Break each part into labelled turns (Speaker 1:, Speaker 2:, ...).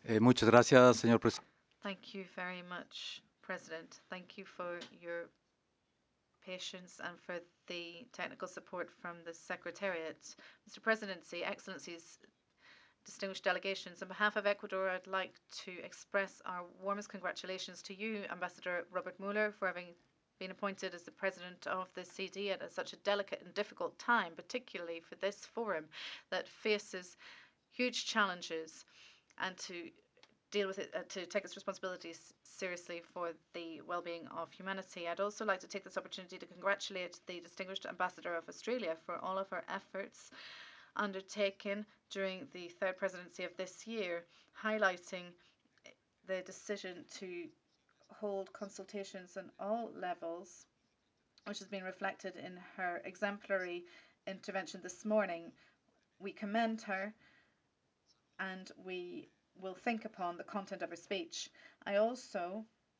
Speaker 1: Muchas gracias, señor presidente.
Speaker 2: Thank you very much, President. Thank you for your patience and for the technical support from the Secretariat. Mr. Presidency, Excellencies, distinguished delegations, on behalf of Ecuador, I'd like to express our warmest congratulations to you, Ambassador Robert Mueller, for having been appointed as the President of the CD at such a delicate and difficult time, particularly for this forum that faces huge challenges, and to deal with it, to take its responsibilities seriously for the well-being of humanity. I'd also like to take this opportunity to congratulate the distinguished Ambassador of Australia for all of her efforts undertaken during the third presidency of this year, highlighting the decision to hold consultations on all levels, which has been reflected in her exemplary intervention this morning. We commend her and we will think upon the content of her speech. I also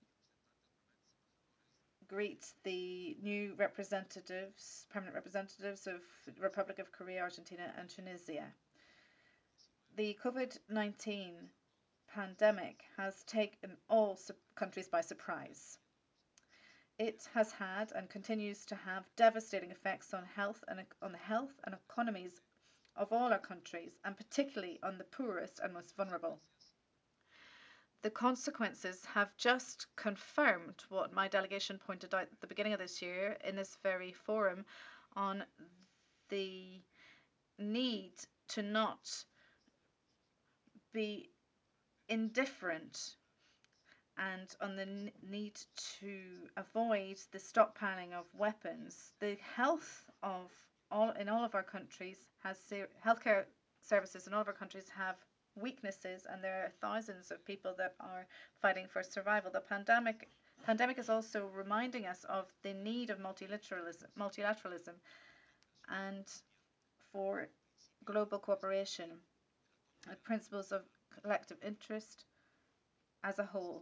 Speaker 2: greet the new representatives, permanent representatives of the Republic of Korea, Argentina, and Tunisia. The COVID 19 pandemic has taken all countries by surprise. It has had and continues to have devastating effects on the health and economies of all our countries, and particularly on the poorest and most vulnerable. The consequences have just confirmed what my delegation pointed out at the beginning of this year in this very forum on the need to not be indifferent and on the need to avoid the stockpiling of weapons. The health of all of our countries has healthcare services in all of our countries have weaknesses, and there are thousands of people that are fighting for survival. The pandemic is also reminding us of the need of multilateralism and for global cooperation and principles of collective interest as a whole.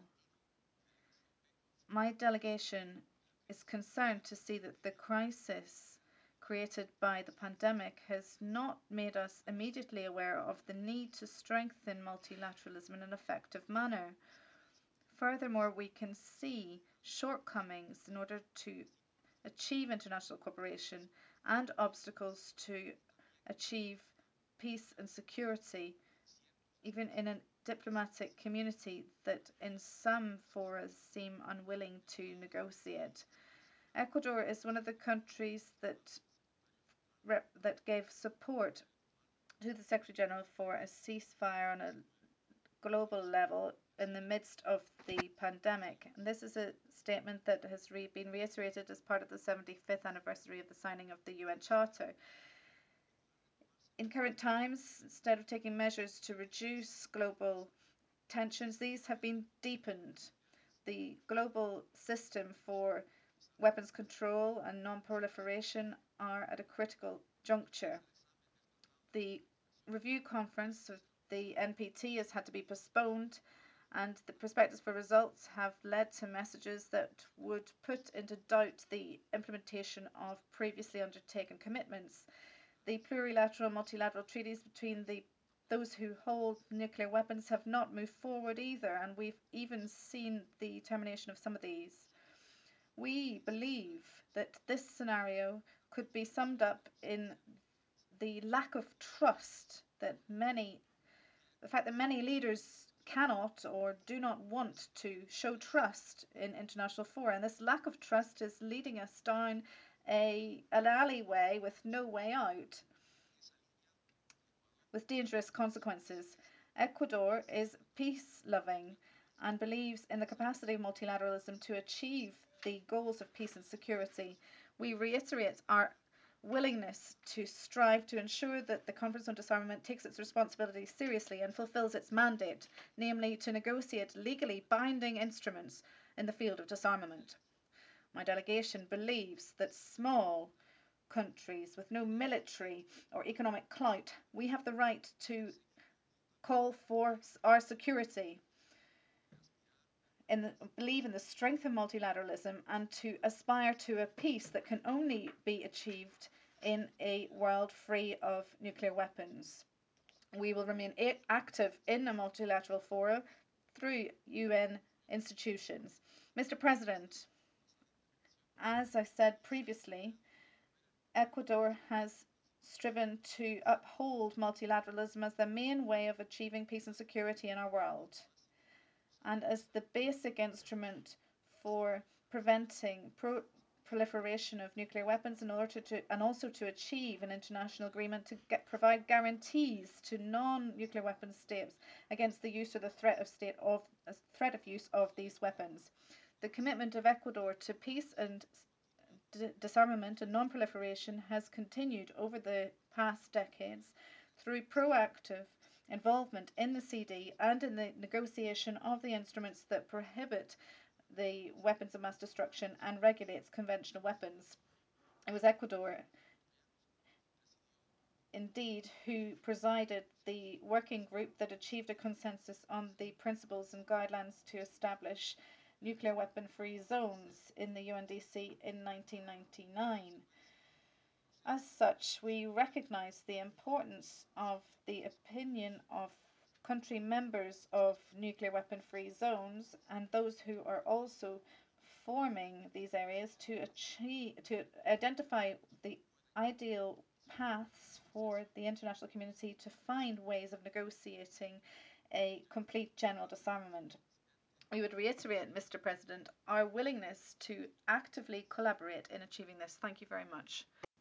Speaker 2: My delegation is concerned to see that the crisis created by the pandemic has not made us immediately aware of the need to strengthen multilateralism in an effective manner. Furthermore, we can see shortcomings in order to achieve international cooperation and obstacles to achieve peace and security, even in a diplomatic community that in some fora seem unwilling to negotiate. Ecuador is one of the countries that gave support to the Secretary General for a ceasefire on a global level in the midst of the pandemic. And this is a statement that has been reiterated as part of the 75th anniversary of the signing of the UN Charter. In current times, instead of taking measures to reduce global tensions, these have been deepened. The global system for weapons control and non-proliferation are at a critical juncture. The review conference of the NPT has had to be postponed, and the prospectus for results have led to messages that would put into doubt the implementation of previously undertaken commitments. The plurilateral multilateral treaties between those who hold nuclear weapons have not moved forward either, and we've even seen the termination of some of these. We believe that this scenario could be summed up in the lack of trust the fact that many leaders cannot or do not want to show trust in international fora. And this lack of trust is leading us down an alleyway with no way out, with dangerous consequences. Ecuador is peace loving and believes in the capacity of multilateralism to achieve the goals of peace and security. We reiterate our willingness to strive to ensure that the Conference on Disarmament takes its responsibilities seriously and fulfills its mandate, namely to negotiate legally binding instruments in the field of disarmament. My delegation believes that small countries with no military or economic clout, we have the right to call for our security, believe in the strength of multilateralism, and to aspire to a peace that can only be achieved in a world free of nuclear weapons. We will remain active in a multilateral forum through UN institutions. Mr. President, as I said previously, Ecuador has striven to uphold multilateralism as the main way of achieving peace and security in our world, and as the basic instrument for preventing proliferation of nuclear weapons in order and also to achieve an international agreement to provide guarantees to non-nuclear weapon states against the use or the threat of use of these weapons. The commitment of Ecuador to peace and disarmament and non-proliferation has continued over the past decades through proactive involvement in the CD and in the negotiation of the instruments that prohibit the weapons of mass destruction and regulates conventional weapons. It was Ecuador, indeed, who presided the working group that achieved a consensus on the principles and guidelines to establish nuclear weapon free zones in the UNDC in 1999. As such, we recognise the importance of the opinion of country members of nuclear weapon free zones and those who are also forming these areas to identify the ideal paths for the international community to find ways of negotiating a complete general disarmament. We would reiterate, Mr. President, our willingness to actively collaborate in achieving this. Thank you very much.